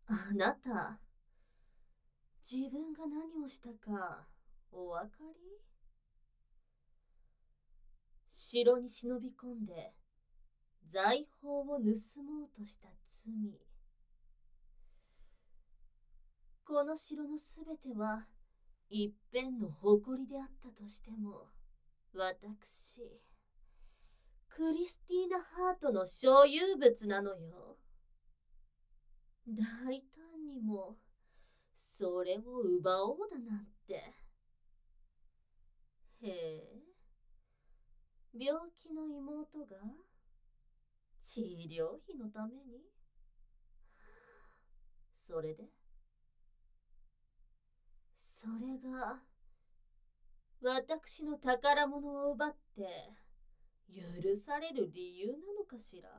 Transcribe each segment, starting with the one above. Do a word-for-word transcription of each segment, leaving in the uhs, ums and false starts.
あなた、自分が何をしたかお分かり？城に忍び込んで財宝を盗もうとした罪。この城のすべては一辺の誇りであったとしても、私、クリスティーナ・ハートの所有物なのよ。大胆にもそれを奪おうだなんて。へえ、病気の妹が治療費のために？それでそれが私の宝物を奪って許される理由なのかしら？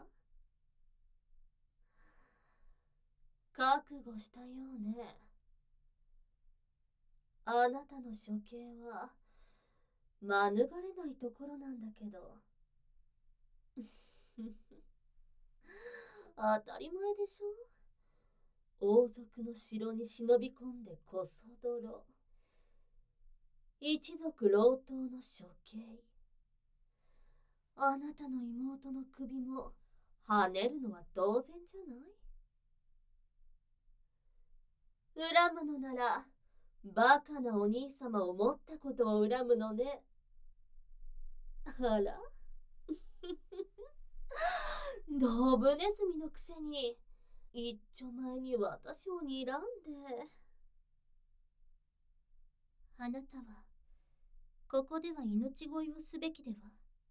覚悟したようね。あなたの処刑は免れないところなんだけど。当たり前でしょ。王族の城に忍び込んでこそ泥、一族老頭の処刑。あなたの妹の首も跳ねるのは当然じゃない？恨むのならバカなお兄様を持ったことを恨むのね。あらドブネズミのくせに一丁前に私を睨んで。 あなたはここでは命乞いをすべきでは。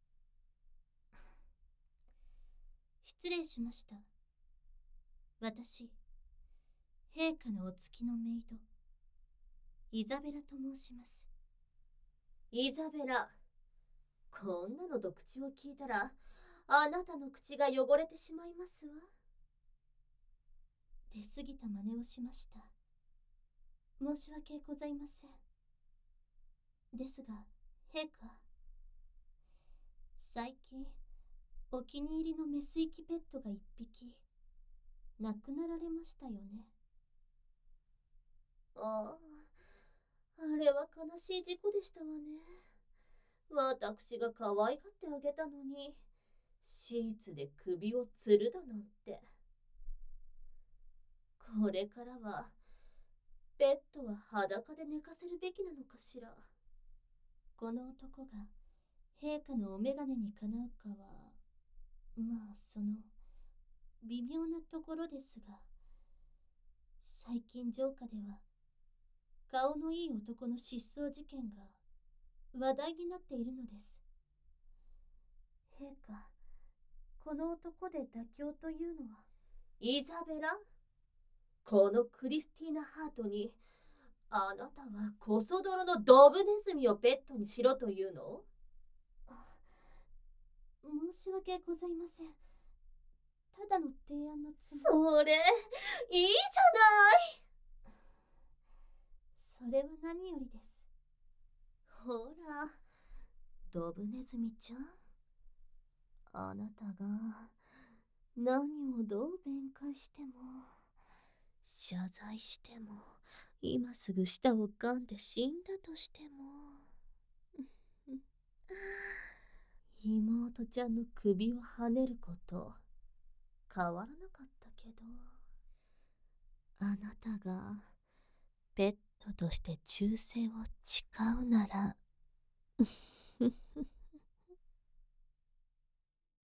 失礼しました。私、陛下のお付きのメイド、イザベラと申します。 イザベラ、こんなのと口を聞いたらあなたの口が汚れてしまいますわ。 出過ぎた真似をしました。申し訳ございません。ですが、陛下、最近お気に入りのメスイキペットが一匹亡くなられましたよね。 ああ、あれは悲しい事故でしたわね。私が可愛がってあげたのに、シーツで首を吊るだなんて。これからはペットは裸で寝かせるべきなのかしら。 この男が陛下のお眼鏡にかなうかは、まあその微妙なところですが、最近城下では顔のいい男の失踪事件が話題になっているのです。陛下、この男で妥協というのは？ イザベラ、このクリスティーナ・ハートにあなたはコソ泥のドブネズミをペットにしろというの？ 申し訳ございません。ただの提案のつもり。 それいいじゃない。 それは何よりです。 ほら、ドブネズミちゃん、あなたが何をどう弁解しても謝罪しても今すぐ舌を噛んで死んだとしても妹ちゃんの首をはねること変わらなかったけど、あなたがペットとして忠誠を誓うなら